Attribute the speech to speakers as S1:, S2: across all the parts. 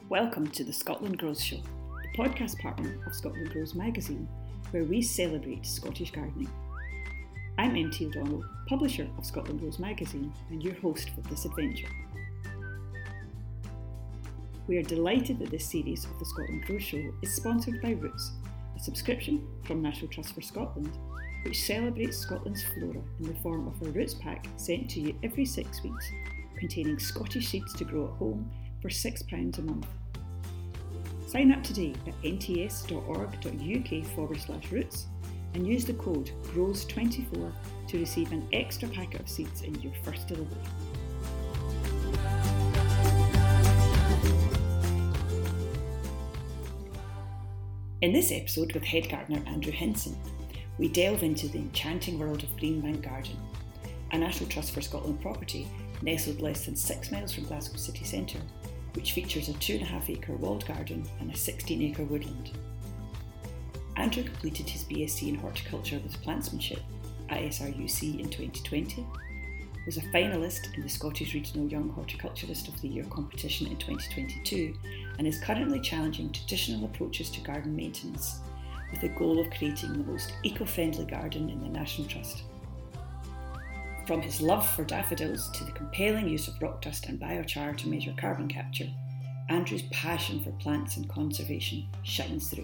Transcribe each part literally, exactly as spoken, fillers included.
S1: Welcome to the Scotland Grows Show, the podcast partner of Scotland Grows magazine, where we celebrate Scottish gardening. I'm M T O'Donnell, publisher of Scotland Grows magazine and your host for this adventure. We are delighted that this series of the Scotland Grows Show is sponsored by Roots, a subscription from National Trust for Scotland, which celebrates Scotland's flora in the form of a Roots pack sent to you every six weeks, containing Scottish seeds to grow at home for six pounds a month. Sign up today at nts.org.uk forward slash roots and use the code grows twenty-four to receive an extra packet of seeds in your first delivery. In this episode with head gardener Andrew Hinson, we delve into the enchanting world of Greenbank Garden, a National Trust for Scotland property nestled less than six miles from Glasgow city centre, which features a two and a half acre walled garden and a sixteen acre woodland. Andrew completed his B S c in horticulture with plantsmanship at S R U C in twenty twenty, was a finalist in the Scottish Regional Young Horticulturist of the Year competition in twenty twenty-two, and is currently challenging traditional approaches to garden maintenance with the goal of creating the most eco-friendly garden in the National Trust. From his love for daffodils to the compelling use of rock dust and biochar to measure carbon capture, Andrew's passion for plants and conservation shines through.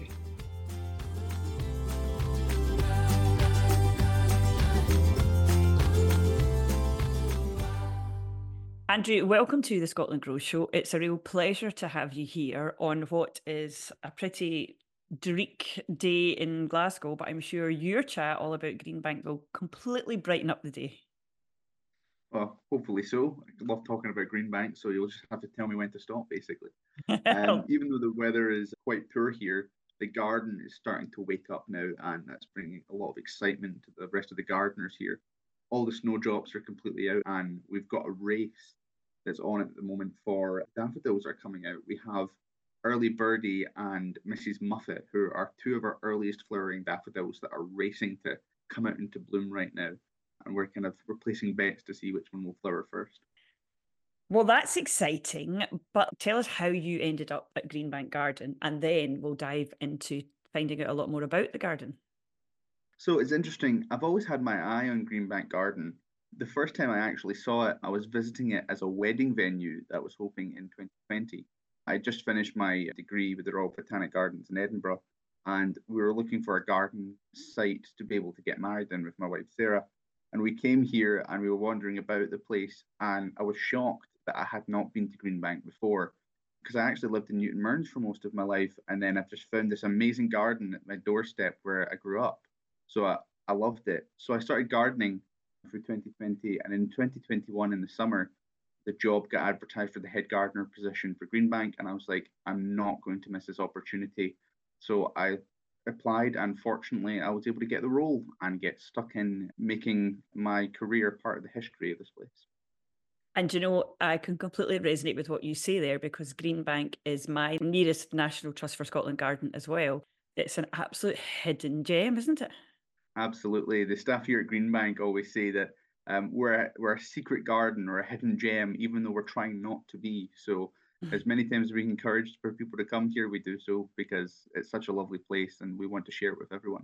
S1: Andrew, welcome to the Scotland Grows Show. It's a real pleasure to have you here on what is a pretty dreek day in Glasgow, but I'm sure your chat all about Greenbank will completely brighten up the day.
S2: Well, hopefully so. I love talking about Greenbank, so you'll just have to tell me when to stop, basically. Um, even though the weather is quite poor here, the garden is starting to wake up now, and that's bringing a lot of excitement to the rest of the gardeners here. All the snowdrops are completely out, and we've got a race that's on at the moment for daffodils are coming out. We have Early Birdie and Missus Muffet, who are two of our earliest flowering daffodils that are racing to come out into bloom right now. And we're kind of replacing bets to see which one will flower first.
S1: Well, that's exciting, but tell us how you ended up at Greenbank Garden, and then we'll dive into finding out a lot more about the garden.
S2: So it's interesting. I've always had my eye on Greenbank Garden. The first time I actually saw it, I was visiting it as a wedding venue that I was hoping in twenty twenty. I just finished my degree with the Royal Botanic Gardens in Edinburgh, and we were looking for a garden site to be able to get married in with my wife, Sarah. And we came here and we were wandering about the place, and I was shocked that I had not been to Greenbank before, because I actually lived in Newton Mearns for most of my life, and then I've just found this amazing garden at my doorstep where I grew up. So I, I loved it. So I started gardening for twenty twenty, and in twenty twenty-one in the summer, the job got advertised for the head gardener position for Greenbank, and I was like, I'm not going to miss this opportunity. So I applied, and fortunately I was able to get the role and get stuck in making my career part of the history of this place.
S1: And you know, I can completely resonate with what you say there, because Greenbank is my nearest National Trust for Scotland garden as well. It's an absolute hidden gem, isn't it?
S2: Absolutely. The staff here at Greenbank always say that um, we're, a, we're a secret garden or a hidden gem, even though we're trying not to be. So as many times as we encourage for people to come here, we do so because it's such a lovely place and we want to share it with everyone.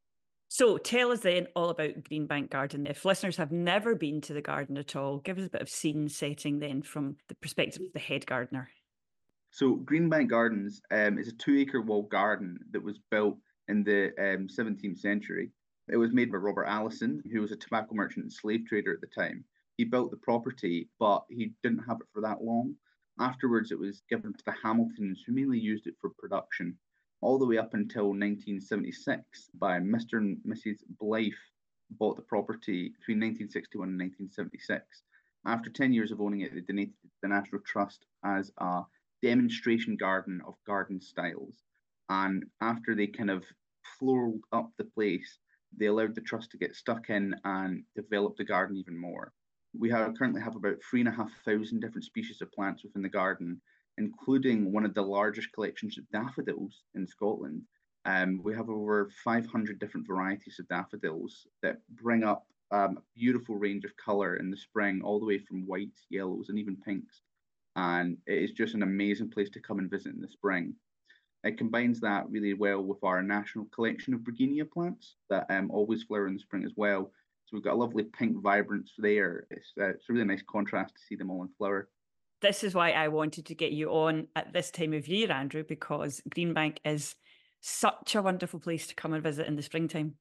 S1: So tell us then all about Greenbank Garden. If listeners have never been to the garden at all, give us a bit of scene setting then from the perspective of the head gardener.
S2: So Greenbank Gardens um, is a two acre walled garden that was built in the um, seventeenth century. It was made by Robert Allison, who was a tobacco merchant and slave trader at the time. He built the property, but he didn't have it for that long. Afterwards, it was given to the Hamiltons, who mainly used it for production, all the way up until nineteen seventy-six by Mister and Missus Blythe bought the property between nineteen sixty-one and nineteen seventy-six. After ten years of owning it, they donated it to the National Trust as a demonstration garden of garden styles. And after they kind of floored up the place, they allowed the trust to get stuck in and develop the garden even more. We have, currently have about three and a half thousand different species of plants within the garden, including one of the largest collections of daffodils in Scotland. Um, we have over five hundred different varieties of daffodils that bring up um, a beautiful range of colour in the spring, all the way from whites, yellows, and even pinks. and it is just an amazing place to come and visit in the spring. It combines that really well with our national collection of Brigenia plants that um, always flower in the spring as well. So we've got a lovely pink vibrance there. It's, uh, it's a really nice contrast to see them all in flower.
S1: This is why I wanted to get you on at this time of year, Andrew, because Greenbank is such a wonderful place to come and visit in the springtime.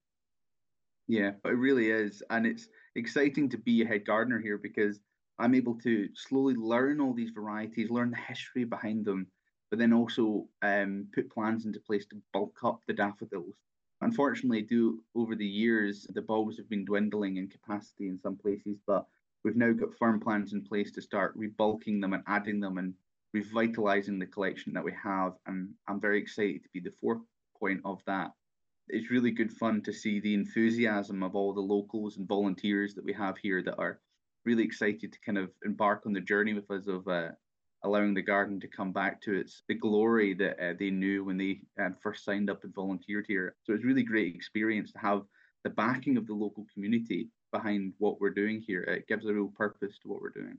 S2: Yeah, but it really is. And it's exciting to be a head gardener here because I'm able to slowly learn all these varieties, learn the history behind them, but then also um, put plans into place to bulk up the daffodils. Unfortunately, do over the years, the bulbs have been dwindling in capacity in some places, but we've now got firm plans in place to start rebulking them and adding them and revitalizing the collection that we have. And I'm very excited to be the fourth point of that. It's really good fun to see the enthusiasm of all the locals and volunteers that we have here that are really excited to kind of embark on the journey with us of uh, allowing the garden to come back to its the glory that uh, they knew when they uh, first signed up and volunteered here. So it's really great experience to have the backing of the local community behind what we're doing here. It gives a real purpose to what we're doing.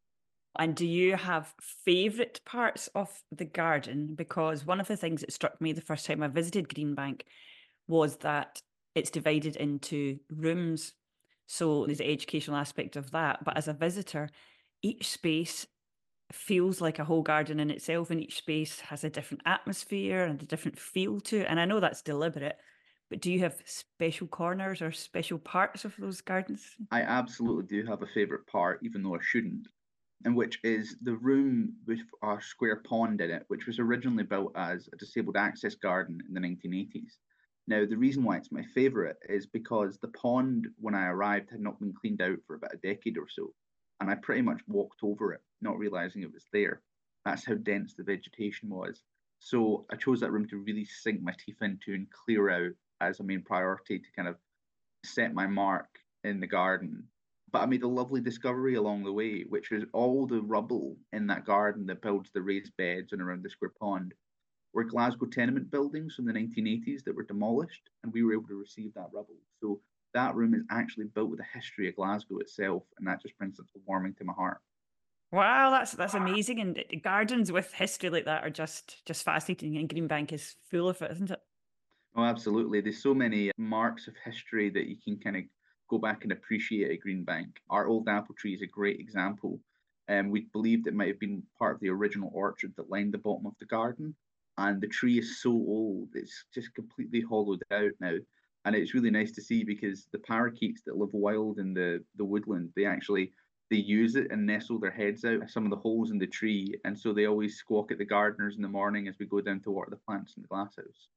S1: And do you have favourite parts of the garden? Because one of the things that struck me the first time I visited Greenbank was that it's divided into rooms. So there's the educational aspect of that. But as a visitor, each space feels like a whole garden in itself, and each space has a different atmosphere and a different feel to it. And I know that's deliberate, but do you have special corners or special parts of those gardens?
S2: I absolutely do have a favourite part, even though I shouldn't, and which is the room with our square pond in it, which was originally built as a disabled access garden in the nineteen eighties. Now, the reason why it's my favourite is because the pond, when I arrived, had not been cleaned out for about a decade or so. And I pretty much walked over it, not realising it was there. That's how dense the vegetation was. So I chose that room to really sink my teeth into and clear out as a main priority to kind of set my mark in the garden. But I made a lovely discovery along the way, which was all the rubble in that garden that builds the raised beds and around the square pond were Glasgow tenement buildings from the nineteen eighties that were demolished, and we were able to receive that rubble. So that room is actually built with the history of Glasgow itself, and that just brings such a warming to my heart.
S1: Wow, that's that's amazing. And gardens with history like that are just just fascinating. And Greenbank is full of it, isn't it?
S2: Oh, absolutely. There's so many marks of history that you can kind of go back and appreciate at Greenbank. Our old apple tree is a great example. And um, we believed it might have been part of the original orchard that lined the bottom of the garden. And the tree is so old, it's just completely hollowed out now. And it's really nice to see because the parakeets that live wild in the, the woodland, they actually they use it and nestle their heads out of some of the holes in the tree. And so they always squawk at the gardeners in the morning as we go down to water the plants in the glasshouse.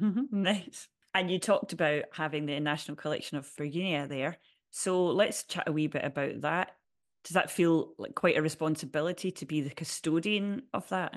S1: Nice. And you talked about having the National Collection of Virginia there. So let's chat a wee bit about that. Does that feel like quite a responsibility to be the custodian of that?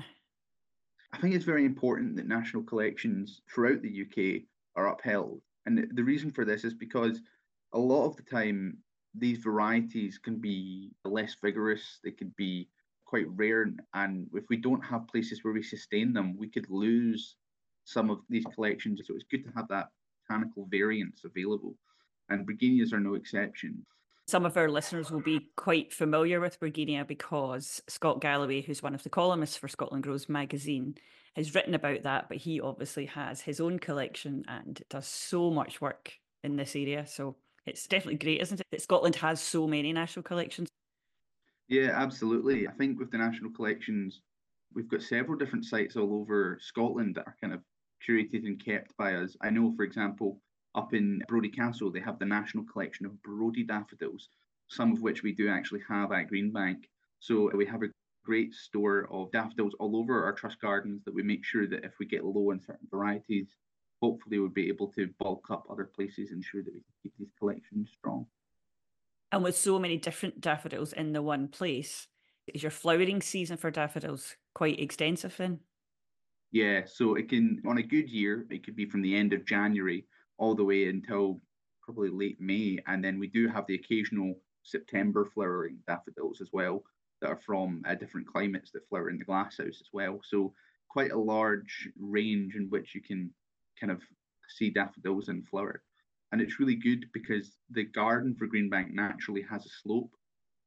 S2: I think it's very important that national collections throughout the U K are upheld. And the reason for this is because a lot of the time, these varieties can be less vigorous, they could be quite rare. And if we don't have places where we sustain them, we could lose some of these collections. So it's good to have that botanical variance available. And Brigenias are no exception.
S1: Some of our listeners will be quite familiar with Virginia because Scott Galloway, who's one of the columnists for Scotland Grows magazine, has written about that, but he obviously has his own collection and does so much work in this area. So it's definitely great, isn't it, that Scotland has so many national collections?
S2: Yeah, absolutely. I think with the national collections, we've got several different sites all over Scotland that are kind of curated and kept by us. I know, for example, up in Brodie Castle, they have the National Collection of Brodie daffodils, some of which we do actually have at Greenbank. So we have a great store of daffodils all over our trust gardens that we make sure that if we get low in certain varieties, hopefully we'll be able to bulk up other places and ensure that we can keep these collections strong.
S1: And with so many different daffodils in the one place, is your flowering season for daffodils quite extensive then?
S2: Yeah, so it can, on a good year, it could be from the end of January all the way until probably late May. And then we do have the occasional September flowering daffodils as well that are from uh, different climates that flower in the glasshouse as well. So quite a large range in which you can kind of see daffodils in flower. And it's really good because the garden for Greenbank naturally has a slope.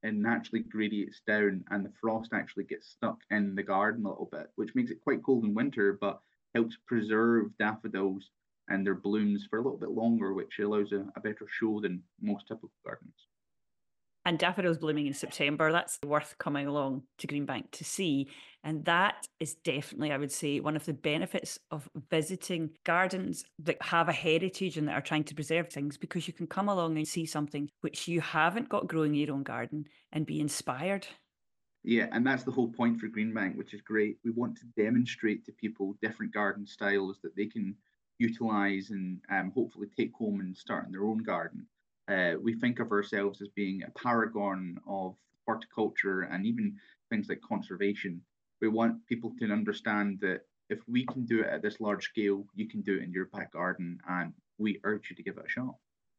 S2: it naturally gradiates down and the frost actually gets stuck in the garden a little bit, which makes it quite cold in winter, but helps preserve daffodils and their blooms for a little bit longer, which allows a, a better show than most typical gardens.
S1: And daffodils blooming in September, that's worth coming along to Greenbank to see. And that is definitely, I would say, one of the benefits of visiting gardens that have a heritage and that are trying to preserve things, because you can come along and see something which you haven't got growing in your own garden and be inspired.
S2: Yeah, and that's the whole point for Greenbank, which is great. We want to demonstrate to people different garden styles that they can utilize and um, hopefully take home and start in their own garden. Uh, we think of ourselves as being a paragon of horticulture and even things like conservation. We want people to understand that if we can do it at this large scale, you can do it in your back garden, and we urge you to give it a shot.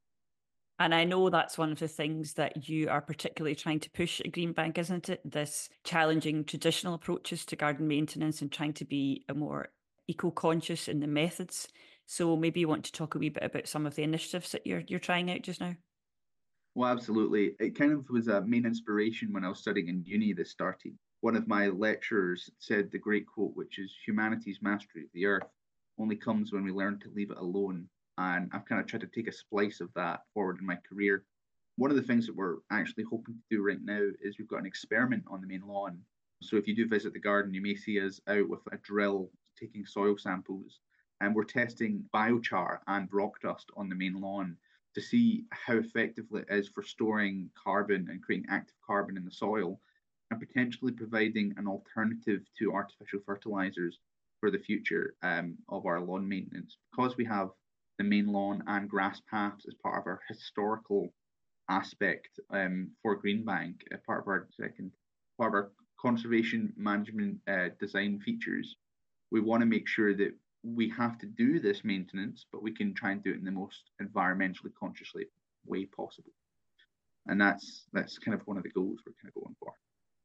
S1: And I know that's one of the things that you are particularly trying to push at Greenbank, isn't it? This challenging traditional approaches to garden maintenance and trying to be a more eco-conscious in the methods. So maybe you want to talk a wee bit about some of the initiatives that you're you're trying out just now.
S2: Well, absolutely. It kind of was a main inspiration when I was studying in uni this started. One of my lecturers said the great quote, which is humanity's mastery of the earth only comes when we learn to leave it alone. And I've kind of tried to take a splice of that forward in my career. One of the things that we're actually hoping to do right now is we've got an experiment on the main lawn. So if you do visit the garden, you may see us out with a drill taking soil samples, and we're testing biochar and rock dust on the main lawn to see how effective it is for storing carbon and creating active carbon in the soil, and potentially providing an alternative to artificial fertilizers for the future um, of our lawn maintenance. Because we have the main lawn and grass paths as part of our historical aspect um, for Greenbank, uh, part of our second part of our conservation management uh, design features. We want to make sure that we have to do this maintenance, but we can try and do it in the most environmentally consciously way possible. And that's that's kind of one of the goals we're kind of going for.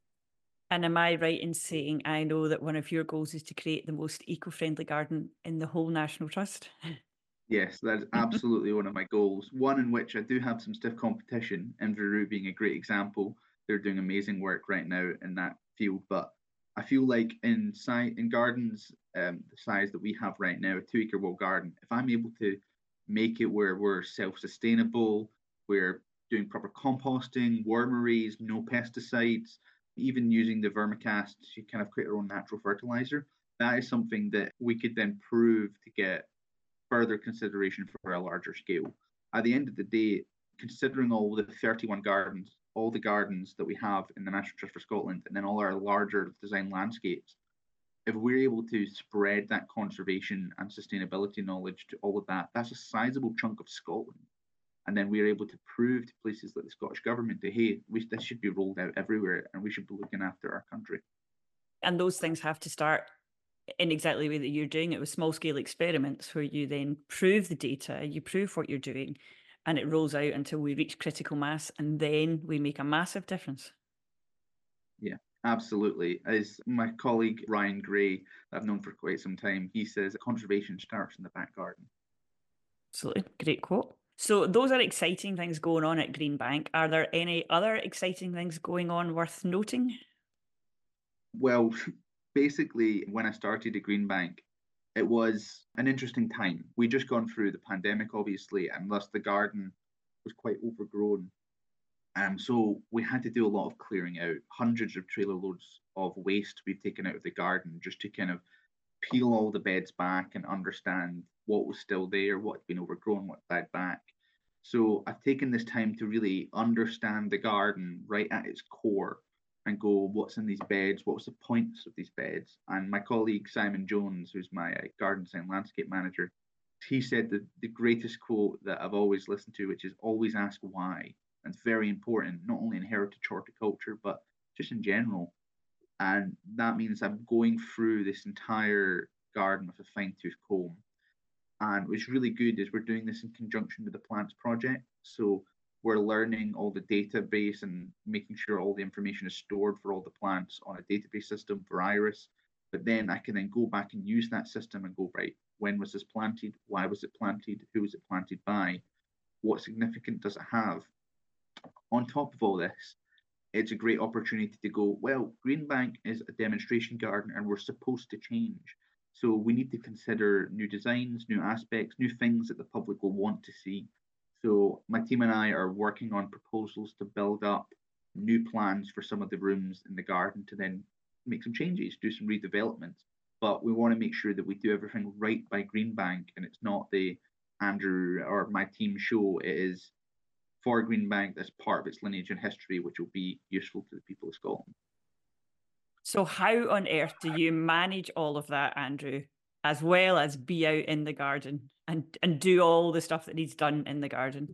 S1: And am I right in saying I know that one of your goals is to create the most eco-friendly garden in the whole National Trust?
S2: Yes, that is absolutely one of my goals. One in which I do have some stiff competition, Inverurie being a great example. They're doing amazing work right now in that field. But I feel like in si- in gardens um, the size that we have right now, a two acre wall garden, if I'm able to make it where we're self-sustainable, we're doing proper composting, wormeries, no pesticides, even using the vermicast to kind of create our own natural fertilizer, that is something that we could then prove to get further consideration for a larger scale. At the end of the day, considering all the thirty-one gardens, all the gardens that we have in the National Trust for Scotland, and then all our larger design landscapes, if we're able to spread that conservation and sustainability knowledge to all of that, that's a sizable chunk of Scotland. And then we're able to prove to places like the Scottish Government that, hey, we, this should be rolled out everywhere and we should be looking after our country.
S1: And those things have to start in exactly the way that you're doing it, with small scale experiments where you then prove the data, you prove what you're doing, and it rolls out until we reach critical mass, and then we make a massive difference.
S2: Yeah, absolutely. As my colleague Ryan Gray, that I've known for quite some time, he says conservation starts in the back garden.
S1: Absolutely. Great quote. So those are exciting things going on at Greenbank. Are there any other exciting things going on worth noting?
S2: Well, basically, when I started at Greenbank, it was an interesting time. We just gone through the pandemic, obviously, and thus the garden was quite overgrown. Um, so we had to do a lot of clearing out, hundreds of trailer loads of waste we've taken out of the garden just to kind of peel all the beds back and understand what was still there, what had been overgrown, what died back. So I've taken this time to really understand the garden right at its core and go, what's in these beds? What was the points of these beds? And my colleague Simon Jones, who's my uh, garden design landscape manager, he said that the greatest quote that I've always listened to, which is always ask why. And it's very important, not only in heritage horticulture, but just in general. And that means I'm going through this entire garden with a fine tooth comb. And what's really good is we're doing this in conjunction with the Plants Project. So we're learning all the database and making sure all the information is stored for all the plants on a database system for Iris. But then I can then go back and use that system and go, right, when was this planted? Why was it planted? Who was it planted by? What significance does it have? On top of all this, it's a great opportunity to go, well, Greenbank is a demonstration garden and we're supposed to change. So we need to consider new designs, new aspects, new things that the public will want to see. So my team and I are working on proposals to build up new plans for some of the rooms in the garden to then make some changes, do some redevelopments. But we want to make sure that we do everything right by Greenbank and it's not the Andrew or my team show. It is for Greenbank as part of its lineage and history, which will be useful to the people of Scotland.
S1: So how on earth do you manage all of that, Andrew, as well as be out in the garden and, and do all the stuff that needs done in the garden?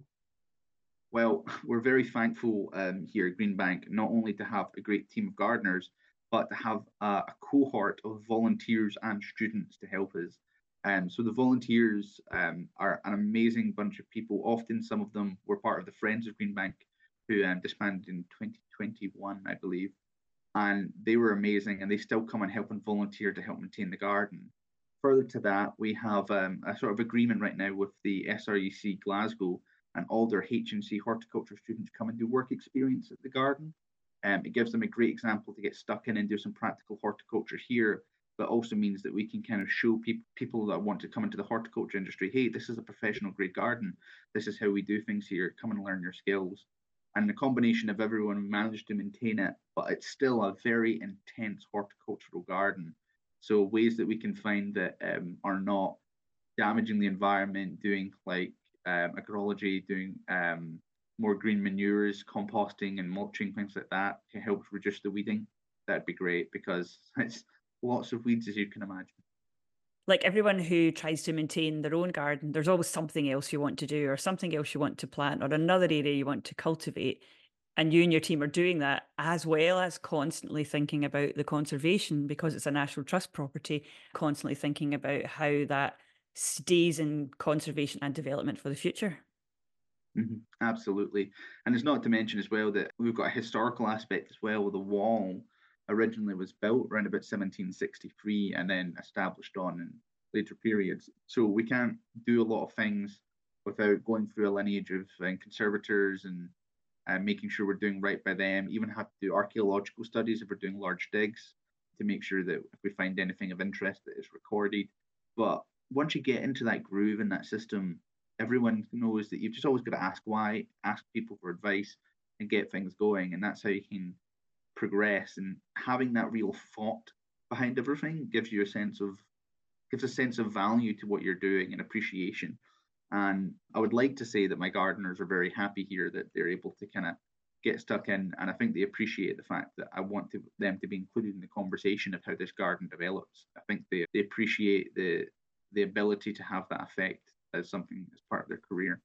S2: Well, we're very thankful um, here at Greenbank, not only to have a great team of gardeners, but to have a, a cohort of volunteers and students to help us. Um, so the volunteers um, are an amazing bunch of people. Often some of them were part of the Friends of Greenbank, who um, disbanded in twenty twenty-one, I believe. And they were amazing, and they still come and help and volunteer to help maintain the garden. Further to that, we have um, a sort of agreement right now with the S R U C Glasgow, and all their H N C horticulture students come and do work experience at the garden. Um, it gives them a great example to get stuck in and do some practical horticulture here, but also means that we can kind of show pe- people that want to come into the horticulture industry, hey, this is a professional grade garden. This is how we do things here. Come and learn your skills. And the combination of everyone managed to maintain it, but it's still a very intense horticultural garden. So ways that we can find that um, are not damaging the environment, doing like um, agrology, doing um, more green manures, composting and mulching, things like that to help reduce the weeding. That'd be great because it's lots of weeds, as you can imagine.
S1: Like everyone who tries to maintain their own garden, there's always something else you want to do or something else you want to plant or another area you want to cultivate. And you and your team are doing that as well as constantly thinking about the conservation because it's a National Trust property, constantly thinking about how that stays in conservation and development for the future.
S2: Mm-hmm. Absolutely. And it's not to mention as well that we've got a historical aspect as well. The wall originally was built around about seventeen sixty-three and then established on in later periods. So we can't do a lot of things without going through a lineage of um, conservators and uh, making sure we're doing right by them. Even have to do archaeological studies if we're doing large digs to make sure that if we find anything of interest that is recorded. But once you get into that groove and that system, everyone knows that you've just always got to ask why, ask people for advice, and get things going. And that's how you can progress. And having that real thought behind everything gives you a sense of gives a sense of value to what you're doing and appreciation. And I would like to say that my gardeners are very happy here that they're able to kind of get stuck in. And I think they appreciate the fact that I want to, them to be included in the conversation of how this garden develops. I think they, they appreciate the the ability to have that effect as something as part of their career.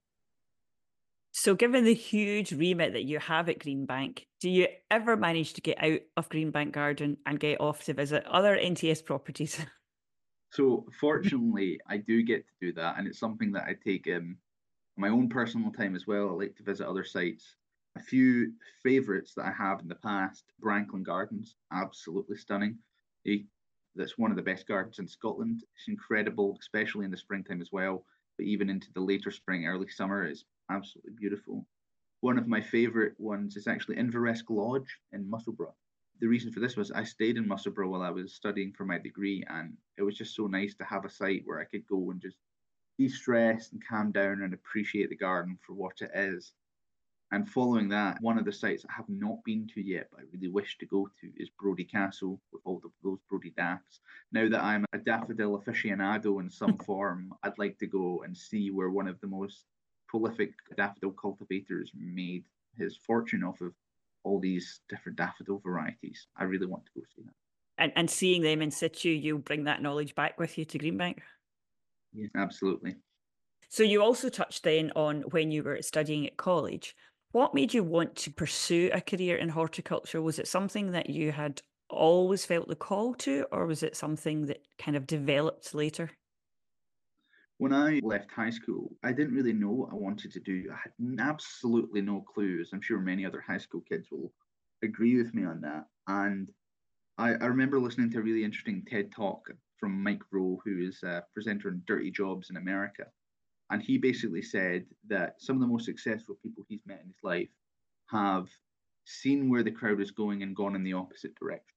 S1: So given the huge remit that you have at Greenbank, do you ever manage to get out of Greenbank Garden and get off to visit other N T S properties?
S2: So fortunately, I do get to do that, and it's something that I take in my own personal time as well. I like to visit other sites. A few favourites that I have in the past: Branklin Gardens, absolutely stunning. That's one of the best gardens in Scotland. It's incredible, especially in the springtime as well. But even into the later spring, early summer, it's absolutely beautiful. One of my favourite ones is actually Inveresk Lodge in Musselburgh. The reason for this was I stayed in Musselburgh while I was studying for my degree, and it was just so nice to have a site where I could go and just de-stress and calm down and appreciate the garden for what it is. And following that, one of the sites I have not been to yet, but I really wish to go to, is Brodie Castle with all the, those Brodie daffs. Now that I'm a daffodil aficionado in some form, I'd like to go and see where one of the most prolific daffodil cultivators made his fortune off of all these different daffodil varieties. I really want to go see that.
S1: And, and seeing them in situ, you'll bring that knowledge back with you to Greenbank?
S2: Yeah, absolutely.
S1: So you also touched then on when you were studying at college. What made you want to pursue a career in horticulture? Was it something that you had always felt the call to, or was it something that kind of developed later?
S2: When I left high school, I didn't really know what I wanted to do. I had absolutely no clue, as I'm sure many other high school kids will agree with me on that. And I, I remember listening to a really interesting TED talk from Mike Rowe, who is a presenter on Dirty Jobs in America. And he basically said that some of the most successful people he's met in his life have seen where the crowd is going and gone in the opposite direction.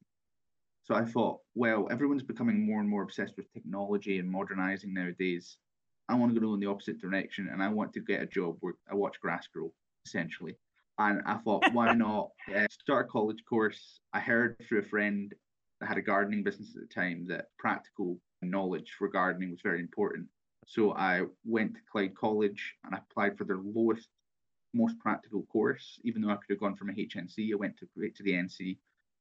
S2: So I thought, well, everyone's becoming more and more obsessed with technology and modernizing nowadays. I want to go in the opposite direction, and I want to get a job where I watch grass grow, essentially. And I thought, why not uh, start a college course? I heard through a friend that had a gardening business at the time that practical knowledge for gardening was very important. So I went to Clyde College and I applied for their lowest, most practical course. Even though I could have gone from a H N C, I went to, right to the N C,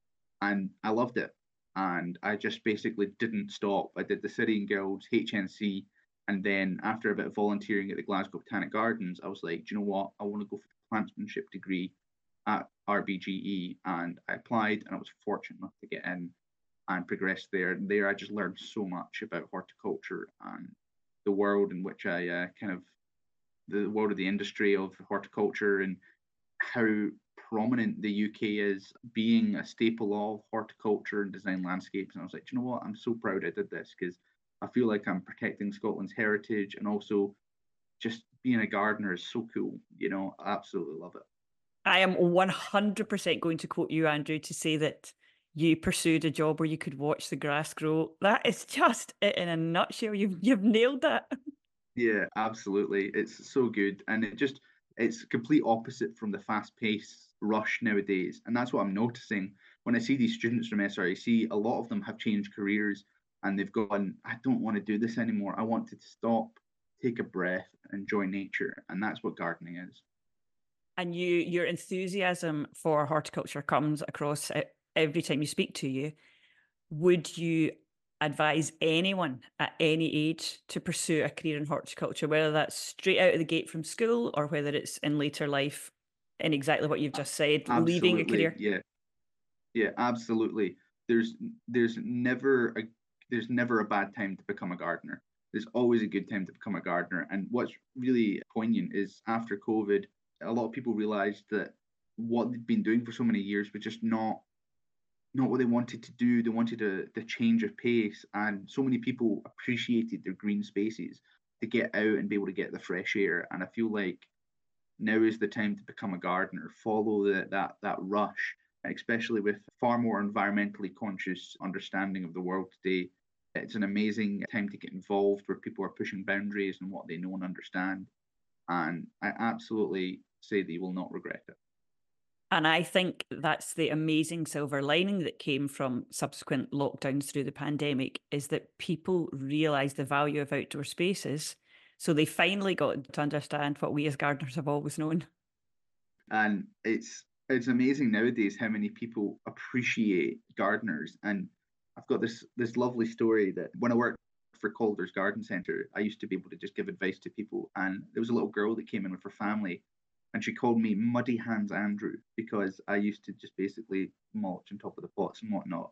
S2: and I loved it. And I just basically didn't stop. I did the City and Guilds, H N C, and then after a bit of volunteering at the Glasgow Botanic Gardens, I was like, do you know what? I want to go for the plantsmanship degree at R B G E. And I applied, and I was fortunate enough to get in and progress there. And there I just learned so much about horticulture and the world in which I uh, kind of, the world of the industry of horticulture, and how prominent the U K is being a staple of horticulture and design landscapes. And I was like, you know what? I'm so proud I did this, because I feel like I'm protecting Scotland's heritage, and also just being a gardener is so cool. You know, I absolutely love it.
S1: I am one hundred percent going to quote you, Andrew, to say that you pursued a job where you could watch the grass grow. That is just it in a nutshell. You've you've nailed that.
S2: Yeah, absolutely. It's so good. And it just, it's complete opposite from the fast paced rush nowadays. And that's what I'm noticing when I see these students from S R A C. A lot of them have changed careers and they've gone, I don't want to do this anymore. I want to stop, take a breath, enjoy nature. And that's what gardening is.
S1: And you, your enthusiasm for horticulture comes across every time you speak to you. Would you advise anyone at any age to pursue a career in horticulture, whether that's straight out of the gate from school or whether it's in later life, in exactly what you've just said,
S2: absolutely,
S1: leaving a career?
S2: Yeah, yeah, absolutely. There's there's never a there's never a bad time to become a gardener. There's always a good time to become a gardener. And what's really poignant is after COVID, a lot of people realized that what they'd been doing for so many years was just not not what they wanted to do. They wanted a the change of pace, and so many people appreciated their green spaces to get out and be able to get the fresh air. And I feel like now is the time to become a gardener. Follow the, that that rush, especially with far more environmentally conscious understanding of the world today. It's an amazing time to get involved, where people are pushing boundaries and what they know and understand. And I absolutely say that you will not regret it.
S1: And I think that's the amazing silver lining that came from subsequent lockdowns through the pandemic, is that people realised the value of outdoor spaces. So they finally got to understand what we as gardeners have always known.
S2: And it's it's amazing nowadays how many people appreciate gardeners. And I've got this this lovely story that when I worked for Calder's Garden Centre, I used to be able to just give advice to people. And there was a little girl that came in with her family, and she called me Muddy Hands Andrew because I used to just basically mulch on top of the pots and whatnot.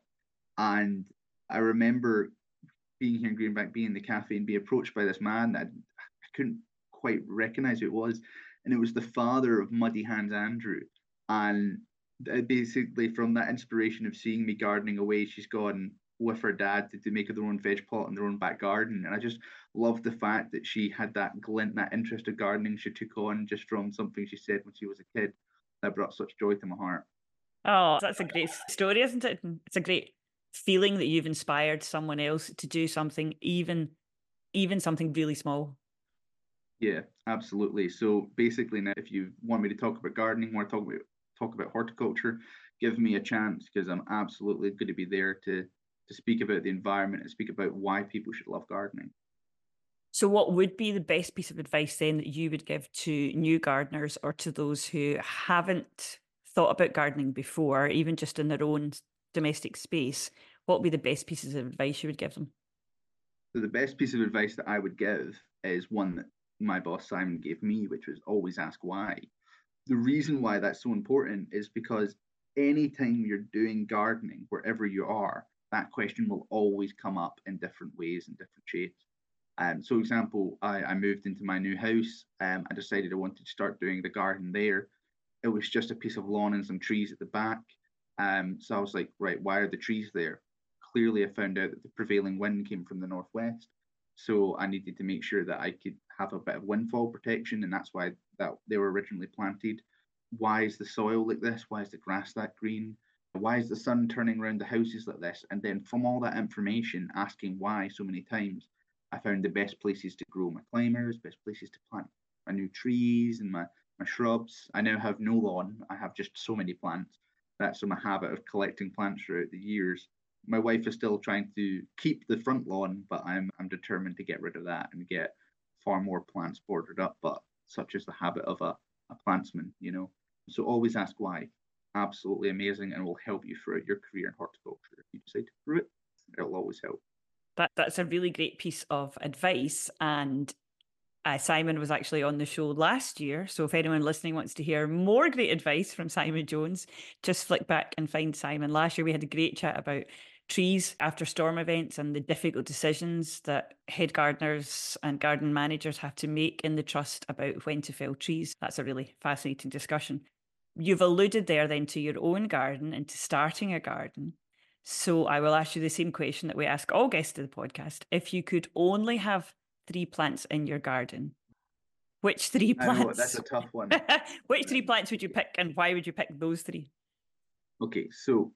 S2: And I remember being here in Greenbank, being in the cafe, and be approached by this man that I couldn't quite recognise who it was. And it was the father of Muddy Hands Andrew. And basically, from that inspiration of seeing me gardening away, she's gone with her dad to, to make their own veg plot in their own back garden. And I just loved the fact that she had that glint, that interest of gardening she took on just from something she said when she was a kid. That brought such joy to my heart.
S1: Oh, that's a great story, isn't it? It's a great feeling that you've inspired someone else to do something, even even something really small.
S2: Yeah, absolutely. So basically, now if you want me to talk about gardening or talk about talk about horticulture, give me a chance, because I'm absolutely going to be there to to speak about the environment and speak about why people should love gardening.
S1: So what would be the best piece of advice then that you would give to new gardeners, or to those who haven't thought about gardening before, even just in their own domestic space? What would be the best pieces of advice you would give them?
S2: So the best piece of advice that I would give is one that my boss Simon gave me, which was always ask why. The reason why that's so important is because anytime you're doing gardening, wherever you are, that question will always come up in different ways and different shapes. Um, so, example, I, I moved into my new house. Um, I decided I wanted to start doing the garden there. It was just a piece of lawn and some trees at the back. Um, so I was like, right, why are the trees there? Clearly, I found out that the prevailing wind came from the northwest. So I needed to make sure that I could have a bit of windfall protection, and that's why that they were originally planted. why is the soil like this? Why is the grass that green? Why is the sun turning around the houses like this? And then from all that information, asking why so many times, I found the best places to grow my climbers, best places to plant my new trees and my, my shrubs. I now have no lawn. I have just so many plants. That's my habit of collecting plants throughout the years. My wife is still trying to keep the front lawn, but I'm I'm determined to get rid of that and get far more plants bordered up. But such is the habit of a, a plantsman, you know. So always ask why. Absolutely amazing, and will help you throughout your career in horticulture. If you decide to brew it, it'll always help.
S1: That that's a really great piece of advice. And uh, Simon was actually on the show last year. So if anyone listening wants to hear more great advice from Simon Jones, just flick back and find Simon. Last year we had a great chat about trees after storm events and the difficult decisions that head gardeners and garden managers have to make in the trust about when to fell trees. That's a really fascinating discussion. You've alluded there then to your own garden and to starting a garden. So I will ask you the same question that we ask all guests of the podcast. If you could only have three plants in your garden, which three plants?
S2: I know, that's a tough one.
S1: Which three plants would you pick, and why would you pick those three?
S2: Okay, so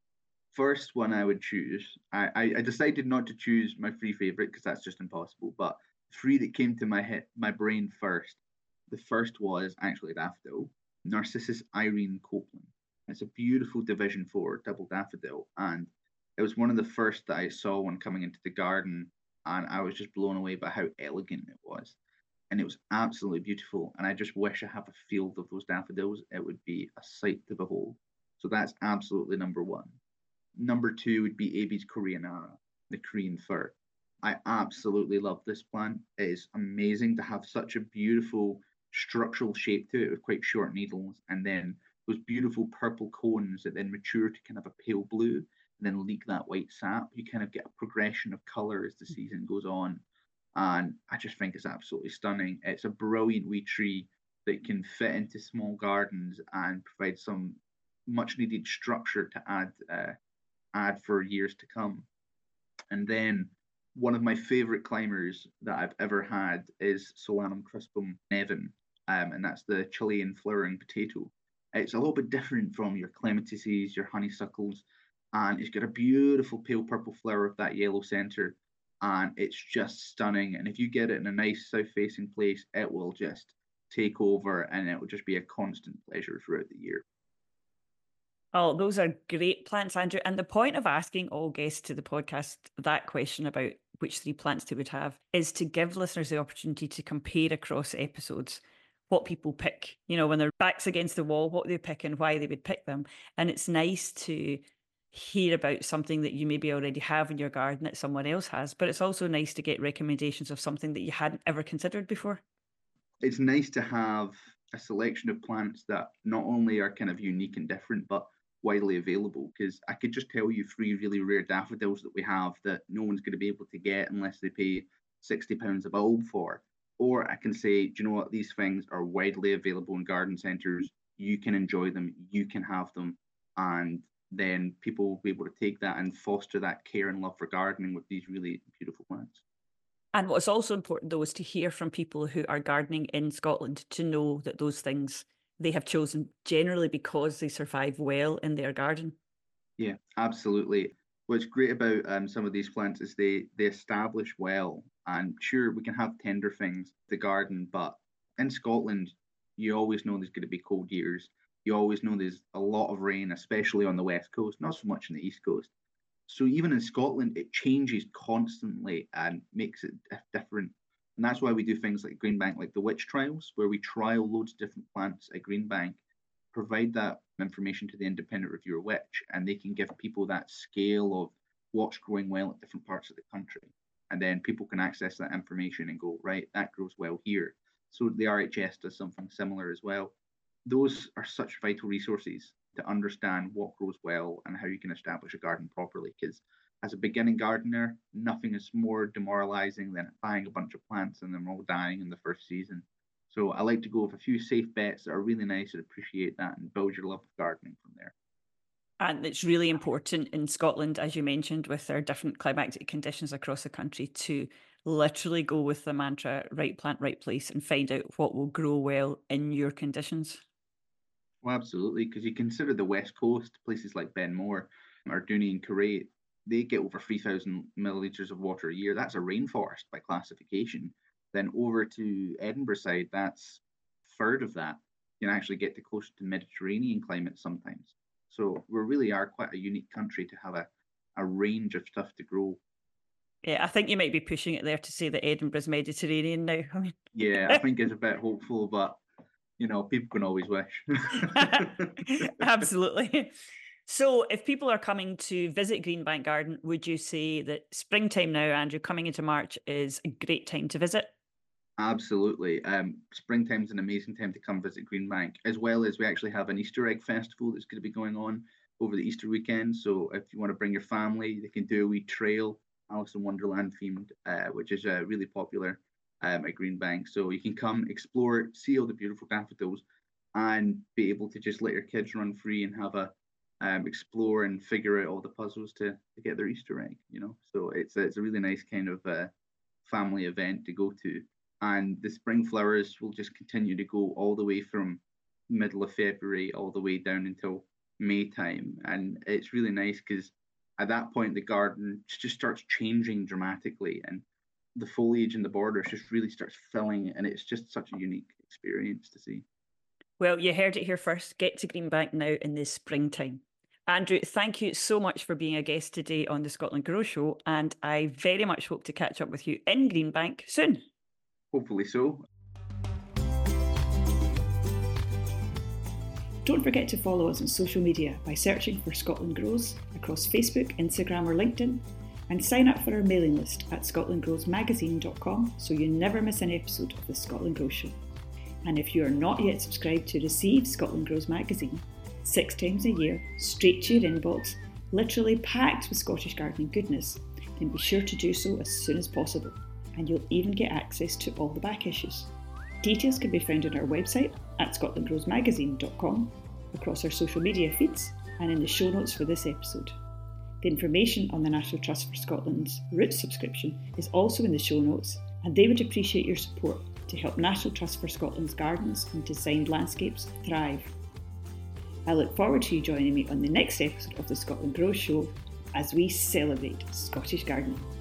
S2: first one I would choose, I, I, I decided not to choose my three favorite because that's just impossible, but three that came to my head, my brain first. The first was actually daffodil, Narcissus Irene Copeland. It's a beautiful division four double daffodil, and it was one of the first that I saw when coming into the garden, and I was just blown away by how elegant it was. And it was absolutely beautiful, and I just wish I have a field of those daffodils. It would be a sight to behold. So that's absolutely number one. Number two would be Abies coreanara, the Korean fir. I absolutely love this plant. It is amazing to have such a beautiful structural shape to it with quite short needles, and then those beautiful purple cones that then mature to kind of a pale blue and then leak that white sap. You kind of get a progression of color as the season goes on. And I just think it's absolutely stunning. It's a brilliant wee tree that can fit into small gardens and provide some much needed structure to add uh, add for years to come. And then one of my favorite climbers that I've ever had is Solanum crispum Nevin, um, and that's the Chilean flowering potato. It's a little bit different from your clematises, your honeysuckles, and it's got a beautiful pale purple flower with that yellow center, and it's just stunning. And if you get it in a nice south-facing place, it will just take over, and it will just be a constant pleasure throughout the year.
S1: Oh, those are great plants, Andrew. And the point of asking all guests to the podcast that question about which three plants they would have is to give listeners the opportunity to compare across episodes what people pick, you know, when their back's against the wall, what they pick and why they would pick them. And it's nice to hear about something that you maybe already have in your garden that someone else has, but it's also nice to get recommendations of something that you hadn't ever considered before.
S2: It's nice to have a selection of plants that not only are kind of unique and different, but widely available, because I could just tell you three really rare daffodils that we have that no one's going to be able to get unless they pay sixty pounds a bulb for. Or I can say, do you know what, these things are widely available in garden centres. You can enjoy them, you can have them, and then people will be able to take that and foster that care and love for gardening with these really beautiful plants.
S1: And what's also important, though, is to hear from people who are gardening in Scotland to know that those things they have chosen generally because they survive well in their garden.
S2: Yeah, absolutely. What's great about um, some of these plants is they they establish well. And sure, we can have tender things, the garden, but in Scotland, you always know there's going to be cold years. You always know there's a lot of rain, especially on the west coast, not so much on the east coast. So even in Scotland, it changes constantly and makes it different. And that's why we do things like Greenbank, like the witch trials, where we trial loads of different plants at Greenbank, provide that information to the independent reviewer witch, and they can give people that scale of what's growing well at different parts of the country. And then people can access that information and go, right, that grows well here. So the R H S does something similar as well. Those are such vital resources to understand what grows well and how you can establish a garden properly. Because as a beginning gardener, nothing is more demoralizing than buying a bunch of plants and them all dying in the first season. So I like to go with a few safe bets that are really nice and appreciate that and build your love of gardening from there.
S1: And it's really important in Scotland, as you mentioned, with our different climatic conditions across the country, to literally go with the mantra, right plant, right place, and find out what will grow well in your conditions.
S2: Well, absolutely, because you consider the West Coast, places like Benmore, Arduni and Kuwait, they get over three thousand millilitres of water a year. That's a rainforest by classification. Then over to Edinburgh side, that's a third of that. You can actually get to close to Mediterranean climate sometimes. So we really are quite a unique country to have a, a range of stuff to grow.
S1: Yeah, I think you might be pushing it there to say that Edinburgh's Mediterranean now. I mean,
S2: yeah, I think it's a bit hopeful, but you know, people can always wish.
S1: Absolutely. So if people are coming to visit Greenbank Garden, would you say that springtime now, Andrew, coming into March, is a great time to visit?
S2: Absolutely. Um, springtime's an amazing time to come visit Greenbank, as well as we actually have an Easter egg festival that's going to be going on over the Easter weekend. So if you want to bring your family, they can do a wee trail, Alice in Wonderland themed, uh, which is uh, really popular um, at Greenbank. So you can come explore, see all the beautiful daffodils, and be able to just let your kids run free and have a um, explore and figure out all the puzzles to, to get their Easter egg. You know, so it's it's a really nice kind of uh, family event to go to. And the spring flowers will just continue to go all the way from middle of February all the way down until May time. And it's really nice because at that point, the garden just starts changing dramatically and the foliage in the borders just really starts filling. And it's just such a unique experience to see.
S1: Well, you heard it here first. Get to Greenbank now in the springtime. Andrew, thank you so much for being a guest today on the Scotland Grows Show. And I very much hope to catch up with you in Greenbank soon.
S2: Hopefully so.
S1: Don't forget to follow us on social media by searching for Scotland Grows across Facebook, Instagram or LinkedIn, and sign up for our mailing list at scotland grows magazine dot com so you never miss an episode of the Scotland Grows Show. And if you are not yet subscribed to receive Scotland Grows magazine, six times a year, straight to your inbox, literally packed with Scottish gardening goodness, then be sure to do so as soon as possible. And you'll even get access to all the back issues. Details can be found on our website at scotland grows magazine dot com, across our social media feeds, and in the show notes for this episode. The information on the National Trust for Scotland's Roots subscription is also in the show notes, and they would appreciate your support to help National Trust for Scotland's gardens and designed landscapes thrive. I look forward to you joining me on the next episode of the Scotland Grows Show as we celebrate Scottish gardening.